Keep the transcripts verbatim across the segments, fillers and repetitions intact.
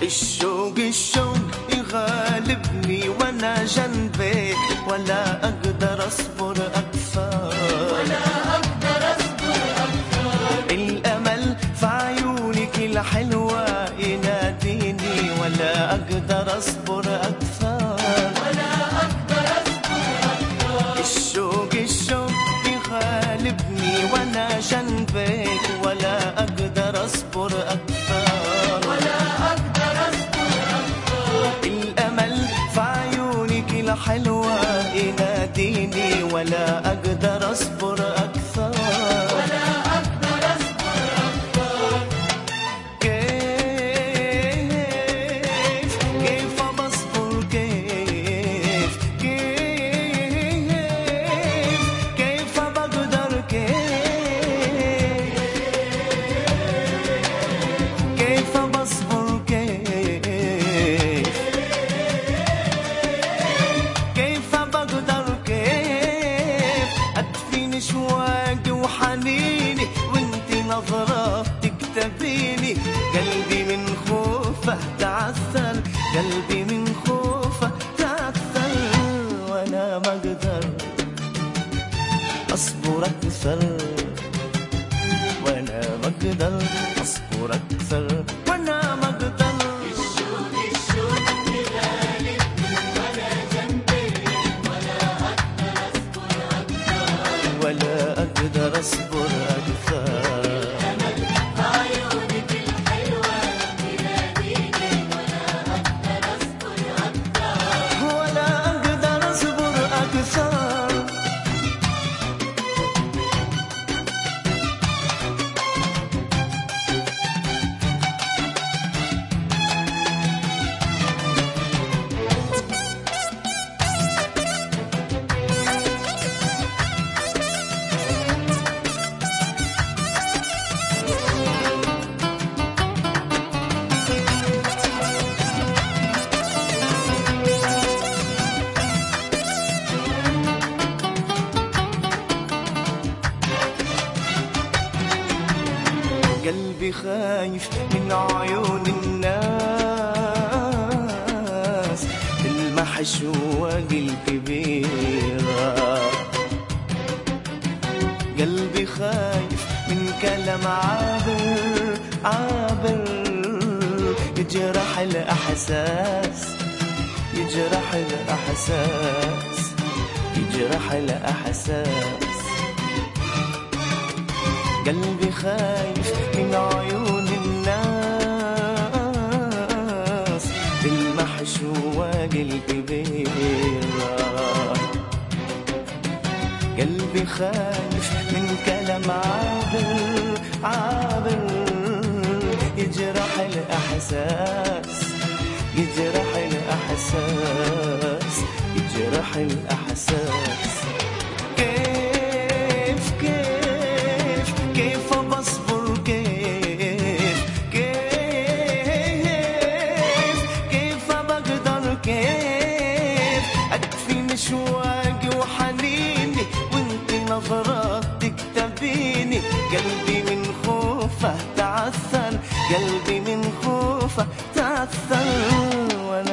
الشوق الشوق يغالبني وانا جنبك، ولا اقدر اصبر اكثر، ولا اقدر اصبر اكثر. الامل في عيونك الحلوة يناديني، ولا اقدر اصبر اكثر، ولا اقدر اصبر اكثر. الشوق الشوق يغالبني وانا جنبك، ولا اقدر اصبر اكثر، ولا اقدر اصبر اكثر. الامل في عيونك الحلوة يناديني، ولا اقدر اصبر اكثر، ولا اقدر اصبر اكثر. كيف كيف بصبر، كيف كيف كيف بقدر، كيف كيف بصبر، كيف كيف بقدر، كيف أدفن شواقي وحنيني وانتي نظراتك تبيني، قلبي من خوفه تعثر، قلبي من خوفه تعثر، وانا ما اقدر اصبر اكثر، وانا ما اقدر اصبر اكثر، وانا ما اقدر. الشوق الشوق يغالبني وانا جنبك، ولا اقدر اصبر اكثر. ولا اقدر اصبر اكثر، الامل في عيونك الحلوة يناديني، ولا اقدر اصبر اكثر. ولا اقدر اصبر اكثر. قلبي خايف من عيون الناس، المحشوة الكبيرة، قلبي خايف من كلام عابر عابر، يجرح الأحساس، يجرح الأحساس، يجرح الأحساس، قلبي خايف من عيون الناس، المحشوة الكبيرة، قلبي خايف من كلام عابر عابر، يجرح الأحساس، يجرح الأحساس، يجرح الأحساس. كيف كيف كيف بصبر، كيف كيف كيف بقدر، كيف أدفن شواقي وحنيني وانت نظراتك تبيني، قلبي من خوفه تعثر، قلبي من خوفه تعثر، وانا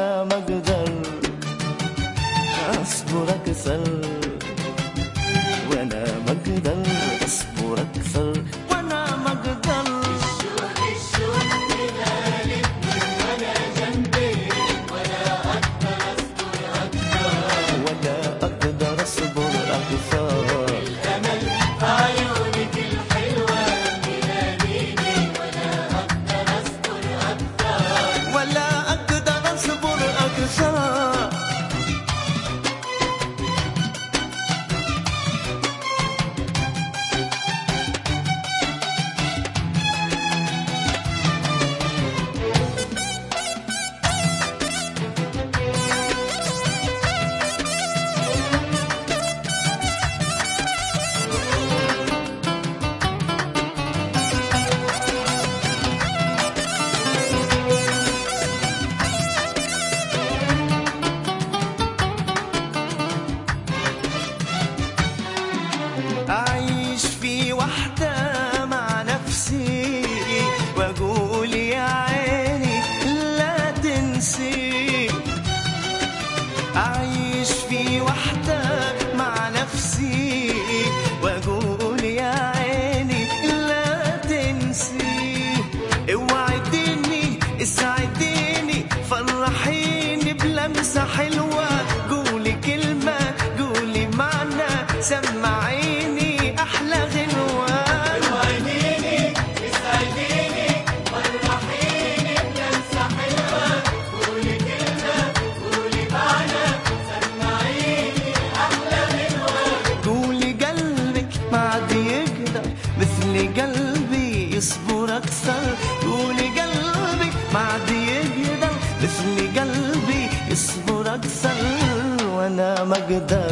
أعيش في وحدة مع نفسي وأقول يا عيني لا تنسي. اوعديني اسعديني فرحيني بلمسة حلوة، قولي كلمة قولي معنى سمعيني أحلى غنوة. اوعديني اسعديني فرحيني بلمسة حلوة، قولي كلمة قولي معنى سمعيني أحلى غنوة. قولي قلبك ما عاد يقدر مثل قلبي يصبر أكثر، قولي قلبك ما عاد يقدر مثل قلبي يصبر أكثر، وأنا ما أقدر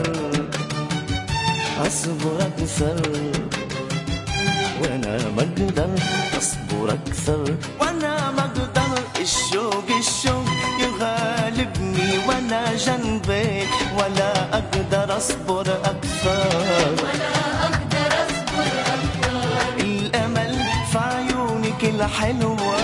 أصبر أكثر، وأنا ما أقدر أصبر أكثر، وأنا ما أقدر. الشوق الشوق يغالبني وأنا جنبك ولا أقدر أصبر أكثر، ولا أقدر أصبر أكثر. الأمل في عيونك الحلوة